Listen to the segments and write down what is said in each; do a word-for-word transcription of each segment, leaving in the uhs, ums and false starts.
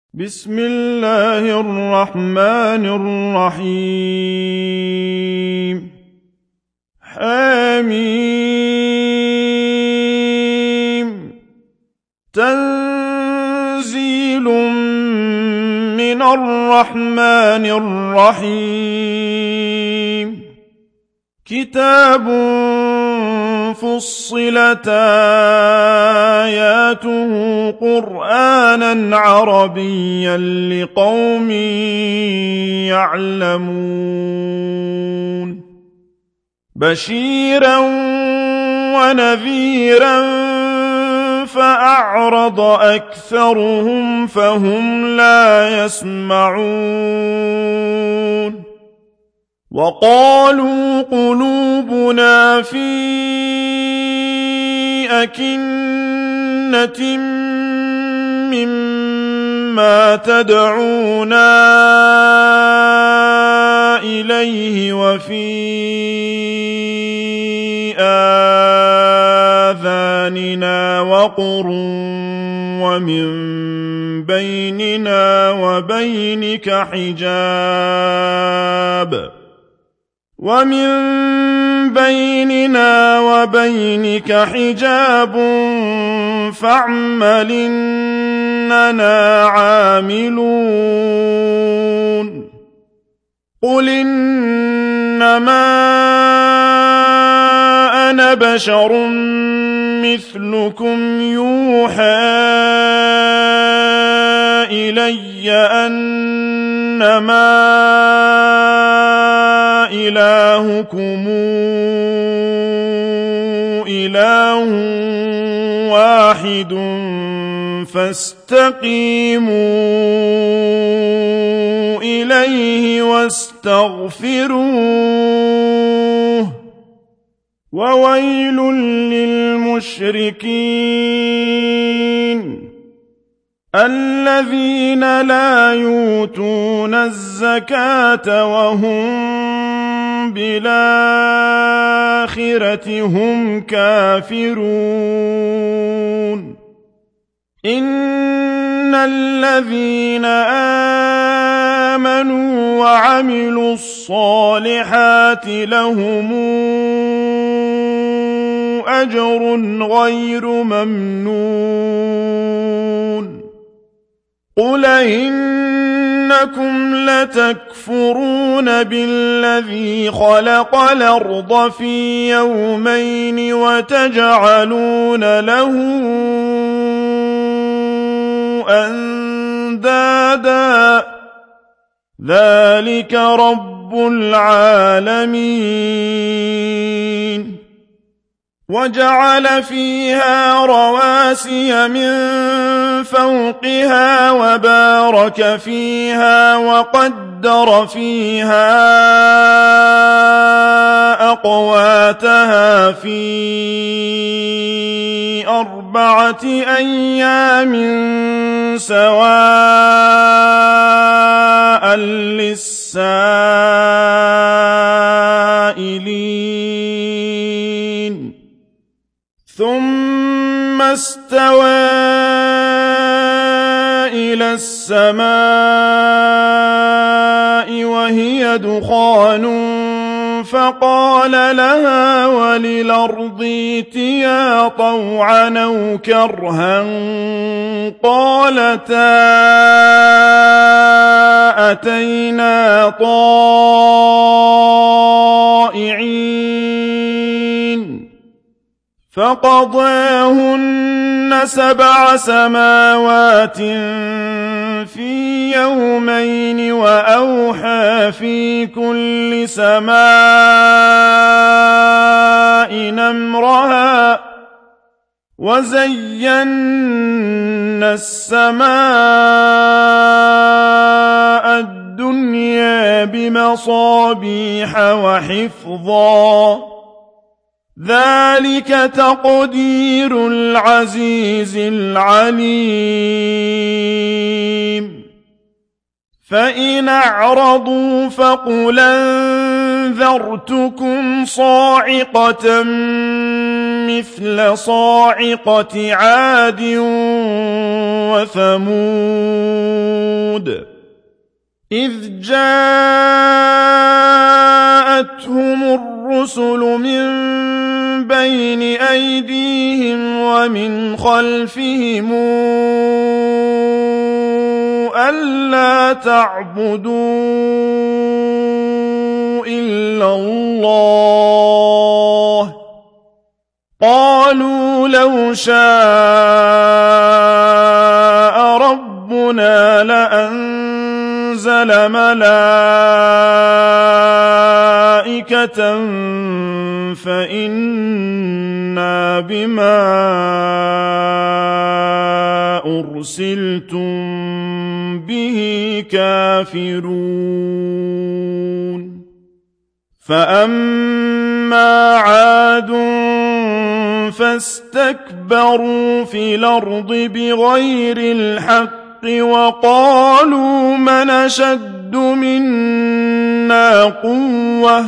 بسم الله الرحمن الرحيم حميم تنزيل من الرحمن الرحيم كتاب فصلت آياته قرآنا عربيا لقوم يعلمون بشيرا ونذيرا فأعرض أكثرهم فهم لا يسمعون وقالوا قلوبنا في أكنة مما تدعونا إليه وفي آذاننا وقر ومن بيننا وبينك حجاب ومن بيننا وبينك حجاب فاعمل إننا عاملون قل إنما أنا بشر مثلكم يوحى إلي أنما إلهكم إله واحد فاستقيموا إليه واستغفروه وويل للمشركين الذين لا يؤتون الزكاة وهم بالآخرة هم كافرون إن الذين آمنوا وعملوا الصالحات لهم أجر غير ممنون قل إنكم لتكفرون بالذي خلق الأرض في يومين وتجعلون له أندادا ذلك رب العالمين وجعل فيها رواسي من فوقها وبارك فيها وقدر فيها أقواتها في أربعة أيام سواء للسائلين ثم استوى إلى السماء وهي دخان فقال لها وللأرض ائتيا طوعا أو كرها قالتا أتينا طائعين فقضاهن سبع سماوات في يومين وأوحى في كل سماء أمرها وزينا السماء الدنيا بمصابيح وحفظا ذلك تقدير العزيز العليم فإن أعرضوا فقل أنذرتكم صاعقة مثل صاعقة عاد وثمود إذ جاءتهم الرسل من بين أيديهم ومن خلفهم ألا تعبدوا إلا الله قالوا لو شاء ربنا لأنزل ملائكة فإنا بما أرسلتم به كافرون فأما عاد فاستكبروا في الأرض بغير الحق وقالوا من أشد منا قوة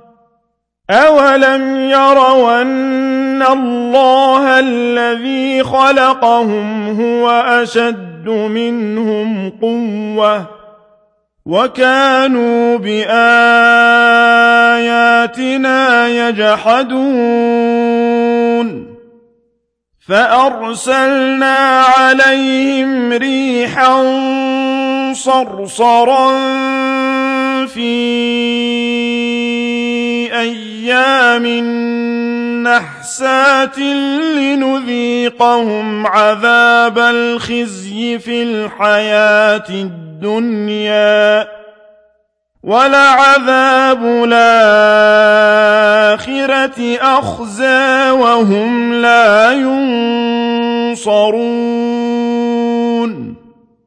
أولم يروا أن الله الذي خلقهم هو أشد منهم قوة وكانوا بآياتنا يجحدون فأرسلنا عليهم ريحا صرصرا في أيام نحسات لنذيقهم عذاب الخزي في الحياة الدنيا ولعذاب الآخرة أخزى وهم لا ينصرون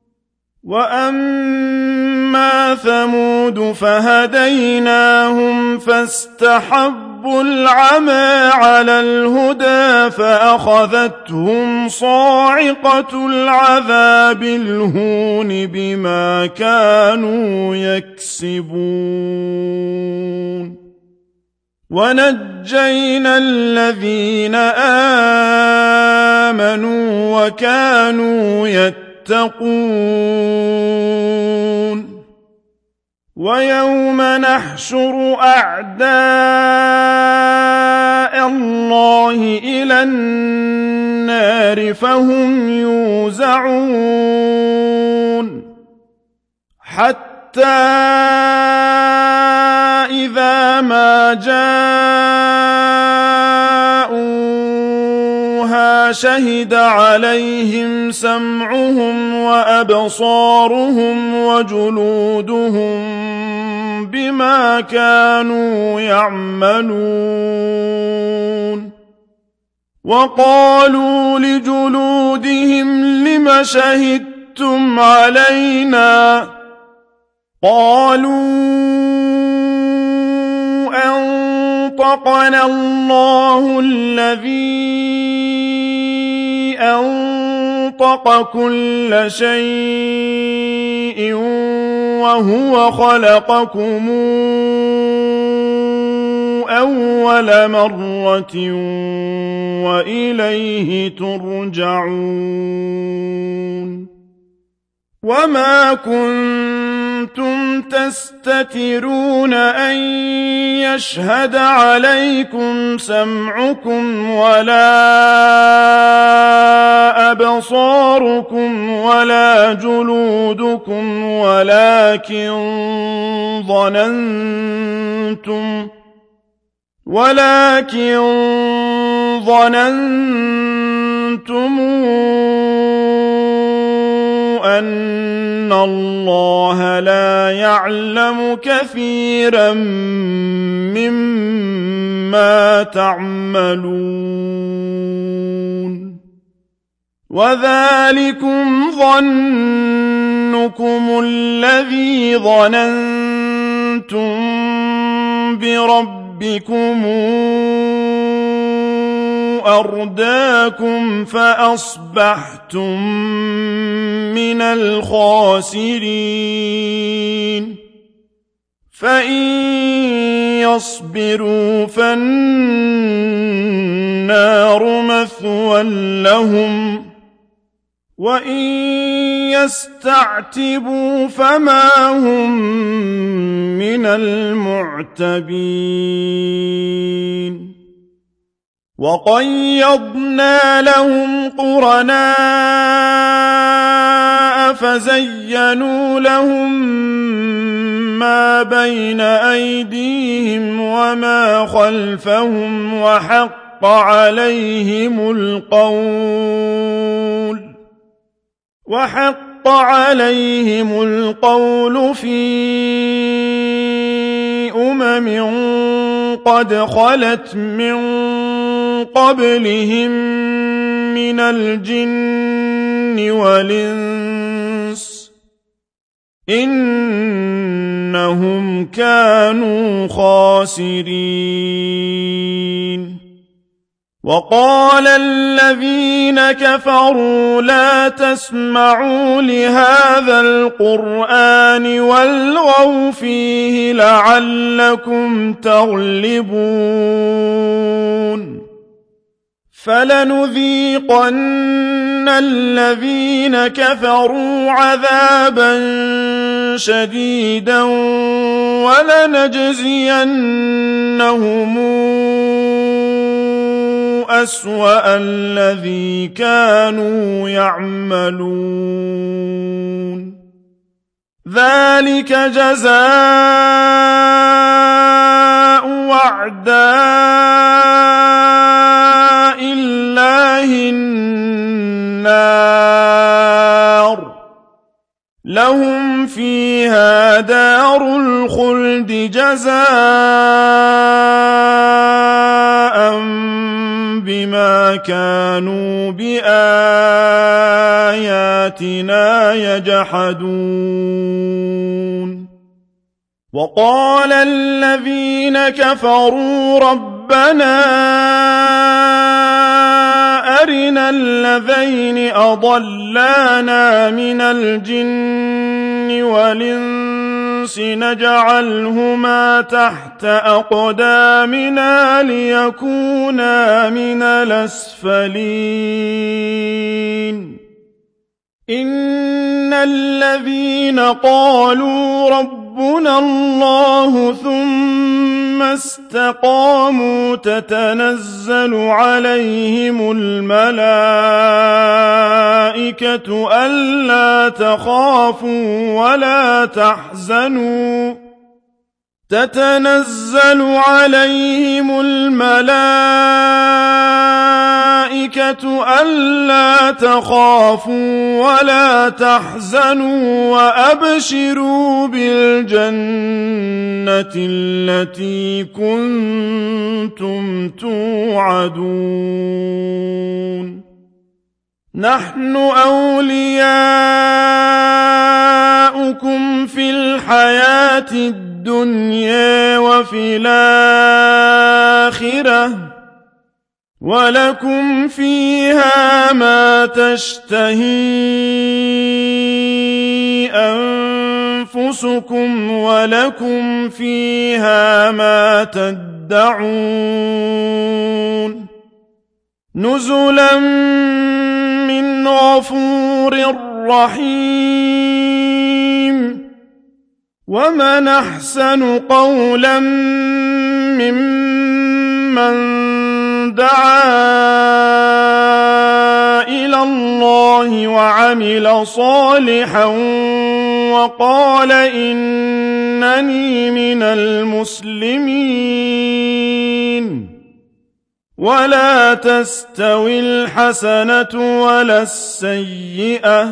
وأما ثمود فهديناهم فاستحبوا العمى على الهدى فأخذتهم صاعقة العذاب الهون بما كانوا يكسبون ونجينا الذين آمنوا وكانوا يتقون يتقون ويوم نحشر أعداء الله إلى النار فهم يوزعون حتى إذا ما جاءوها شهد عليهم سمعهم وأبصارهم وجلودهم بما كانوا يعملون وقالوا لجلودهم لم شهدتم علينا قالوا أنطقنا الله الذي أنطق كل شيء وهو خلقكم أول مرة وإليه ترجعون وما كنتم تستترون أن يشهد عليكم سمعكم ولا أبصاركم ولا جلودكم ولكن ظننتم ولكن ظننتم أن الله لا يعلم كثيرا مما تعملون وذلكم ظنكم الذي ظننتم بربكم أرداكم فأصبحتم من الخاسرين فإن يصبروا فالنار مثوى لهم وإن يستعتبوا فما هم من المعتبين وقيضنا لهم قرناء فزينوا لهم ما بين أيديهم وما خلفهم وحق عليهم القول وحق عليهم القول في أمم قد خلت من قبلهم من الجن والإنس إنهم كانوا خاسرين وقال الذين كفروا لا تسمعوا لهذا القرآن والغوا فيه لعلكم تغلبون فلنذيقن الذين كفروا عذابا شديدا ولنجزينهم أسوأ الذي كانوا يعملون ذلك جزاء أعداء الله النار لهم فيها دار الخلد جزاء بما كانوا بآياتنا يجحدون وقال الذين كفروا ربنا أرنا الذين أضلانا من الجن والإنس نجعلهما تحت أقدامنا ليكونا من الأسفلين إن الذين قالوا ربنا الله ثم استقاموا تتنزل عليهم الملائكة ألا تخافوا ولا تحزنوا تتنزل عليهم الملائكة ألا تخافوا ولا تحزنوا وأبشروا بالجنة التي كنتم توعدون نحن أولياؤكم في الحياة الدنيا وفي الآخرة ولكم فيها ما تشتهي أنفسكم ولكم فيها ما تدعون نزلا من غفور رحيم ومن أحسن قولا ممن دعا إلى الله وعمل صالحا وقال إنني من المسلمين ولا تستوي الحسنة ولا السيئة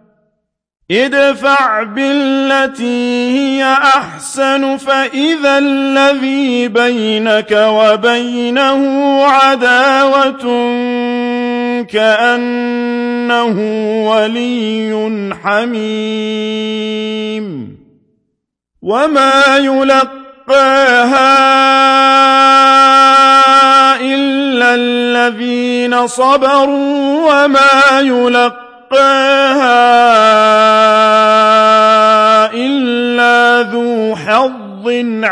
ادفع بالتي هي أحسن فإذا الذي بينك وبينه عداوة كأنه ولي حميم وما يلقاها إلا الذين صبروا وما يلقاها إلا ذو حظ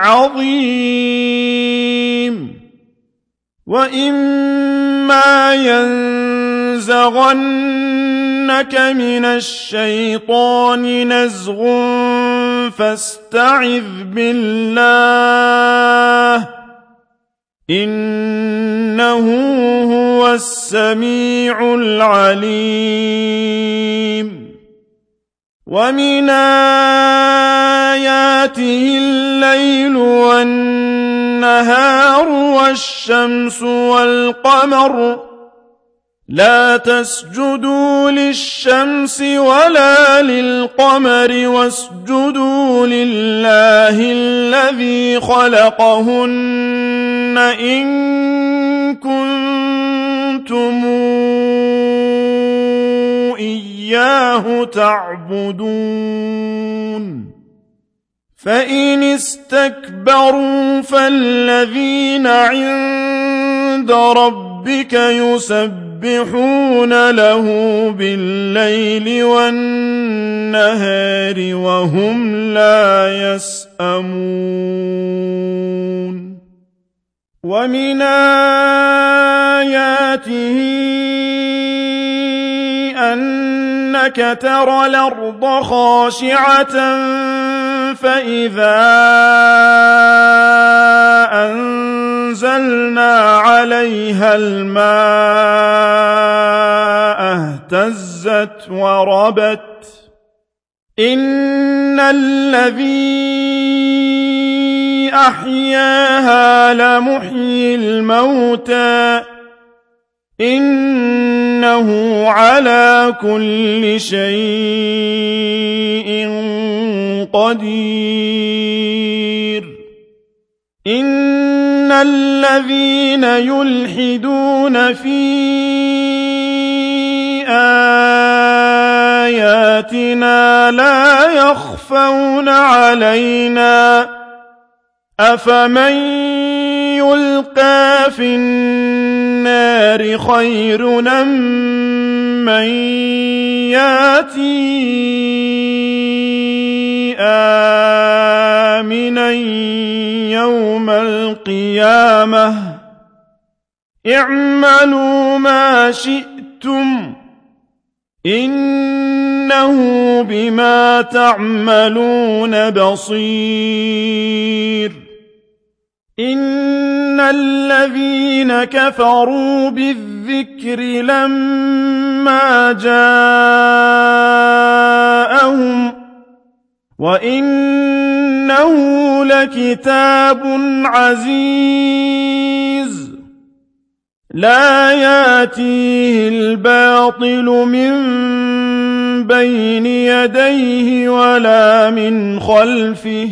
عظيم وإما ينزغنك ينزغنك من الشيطان نزغ فاستعذ بالله إنه هو السميع العليم ومن آياته الليل والنهار والشمس والقمر لا تسجدوا للشمس ولا للقمر واسجدوا لله الذي خلقهن إن كنتم إياه تعبدون فإن استكبروا فالذين عند ربك يسبحون له بالليل والنهار وهم لا يسأمون ومن آياته أنك ترى الأرض خاشعة فإذا أنزلنا عليها الماء اهتزت وربت إن الذي أحياها لمحيي الموتى إنه على كل شيء قدير إن الذين يلحدون في آياتنا لا يخفون علينا أفمن يلقى في النار خير أم من ياتي آمنا يوم القيامة اعملوا ما شئتم إنه بما تعملون بصير إن الذين كفروا بالذكر لما جاءهم وإنه لكتاب عزيز لا يأتيه الباطل من بين يديه ولا من خلفه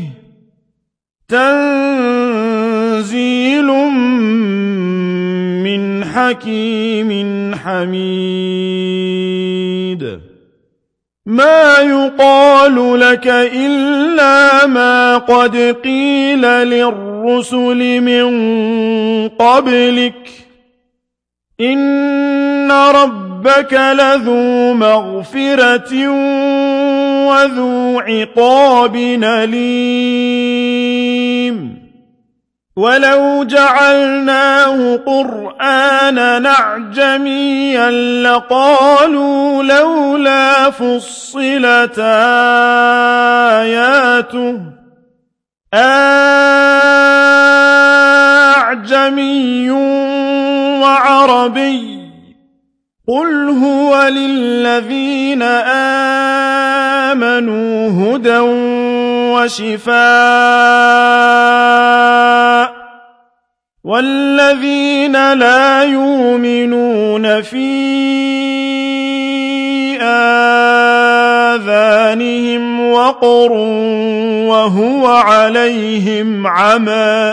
تنزيل من حكيم حميد ما يقال لك إلا ما قد قيل للرسل من قبلك إن ربك لذو مغفرة وذو عقاب أليم ولو جعلناه قرآنا أعجميا لقالوا لولا فصلت آياته أعجمي وعربي قل هو للذين آمنوا هدى وشفاء والذين لا يؤمنون في آذانهم وقر وهو عليهم عمى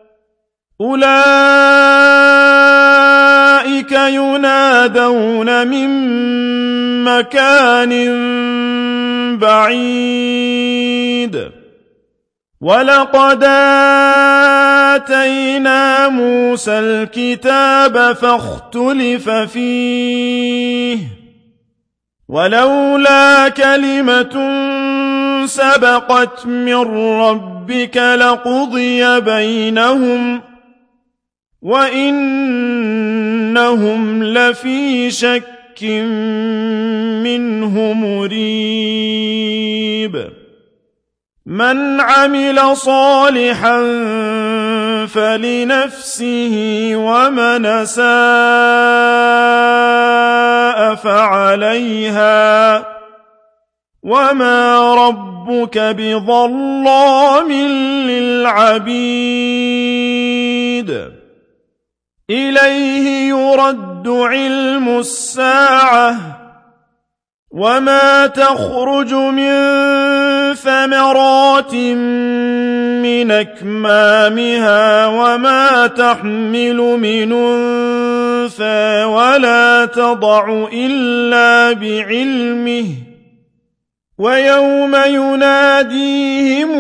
أولئك ينادون من مكان بعيد ولقد آتينا موسى الكتاب فاختلف فيه ولولا كلمة سبقت من ربك لقضي بينهم وإنهم لفي شك منه مريب من عمل صالحا فلنفسه ومن أساء فعليها وما ربك بظلام للعبيد إليه يرد علم الساعة وما تخرج من ثمرات من أكمامها وما تحمل من أنثى ولا تضع إلا بعلمه ويوم يناديهم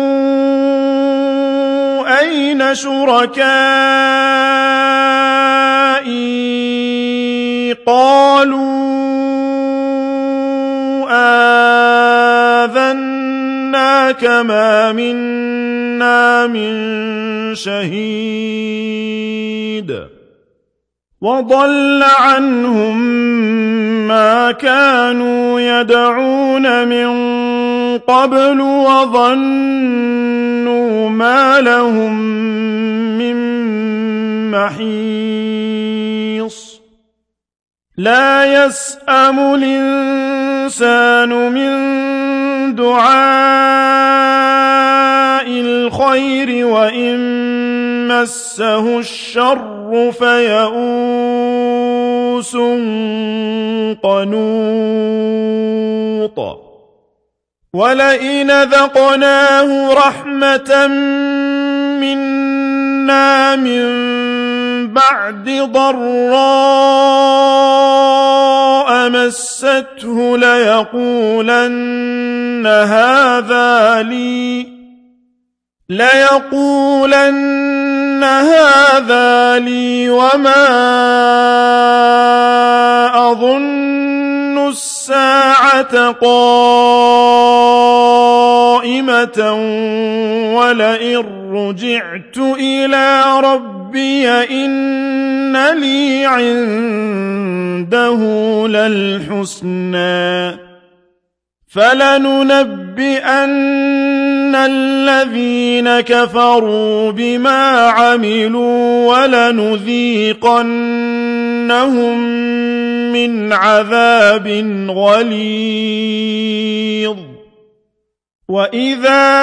أين شركائي قالوا آذناك ما منا من شهيد وضل عنهم ما كانوا يدعون من قبل وظنوا ما لهم من محيص لا يسأم الإنسان من دعاء الخير وإن مسه الشر فيئوس قنوط ولئن ذقناه رحمة منا من بعد ضراء مسته ليقولن هذا لي ليقولن هذا لي وما أظن الساعة قائمة ولئن رجعت إلى ربي إن لي عنده للحسنى فلننبئن الذين كفروا بما عملوا ولنذيقنهم من عذاب غليظ وإذا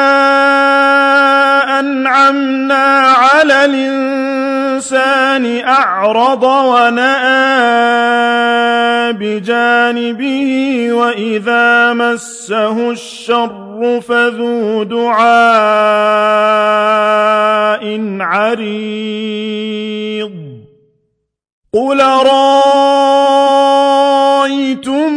أنعمنا على الإنسان أعرض ونأى بجانبه وإذا مسه الشر فذو دعاء عريض قل رأيتم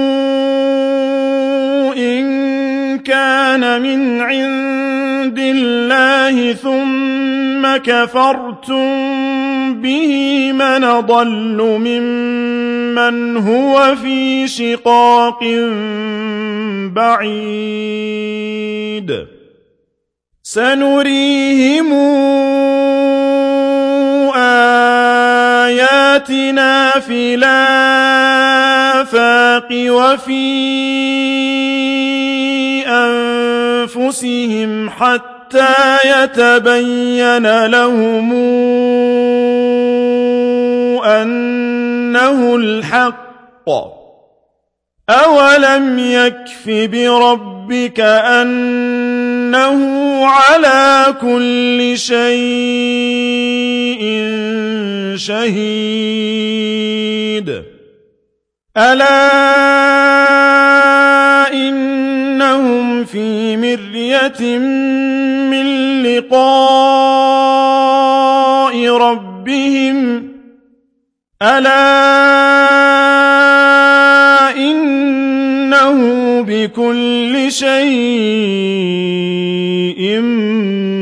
إن كان من عند الله ثم كفرتم به من ضل ممن هو في شقاق بعيد سنريهم آياتنا في الآفاق وفي أنفسهم حتى يتبين لهم أنه الحق أولم يكف بربك أنه على كل شيء شهيد ألا إنهم في مرية من لقاء ربهم ألا إنه بكل شيء